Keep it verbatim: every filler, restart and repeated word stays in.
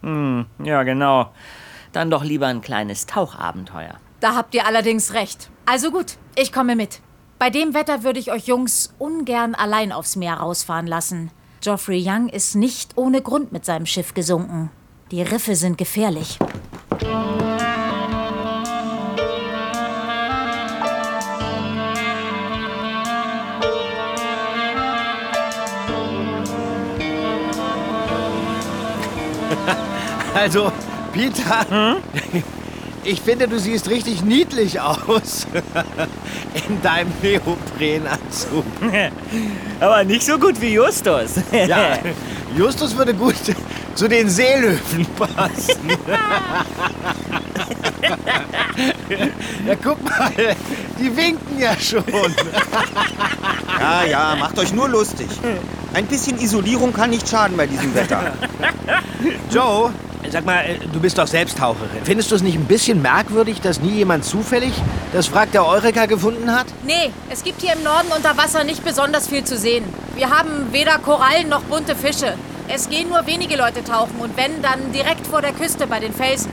Hm, ja, genau. Dann doch lieber ein kleines Tauchabenteuer. Da habt ihr allerdings recht. Also gut, ich komme mit. Bei dem Wetter würde ich euch Jungs ungern allein aufs Meer rausfahren lassen. Geoffrey Young ist nicht ohne Grund mit seinem Schiff gesunken. Die Riffe sind gefährlich. Also, Peter, hm? Ich finde, du siehst richtig niedlich aus. In deinem Neoprenanzug. Aber nicht so gut wie Justus. Ja, Justus würde gut zu den Seelöwen passen. Ja, guck mal, die winken ja schon. Ja, ja, macht euch nur lustig. Ein bisschen Isolierung kann nicht schaden bei diesem Wetter. Joe, sag mal, du bist doch selbst Taucherin. Findest du es nicht ein bisschen merkwürdig, dass nie jemand zufällig das Wrack der Eureka gefunden hat? Nee, es gibt hier im Norden unter Wasser nicht besonders viel zu sehen. Wir haben weder Korallen noch bunte Fische. Es gehen nur wenige Leute tauchen und wenn, dann direkt vor der Küste bei den Felsen.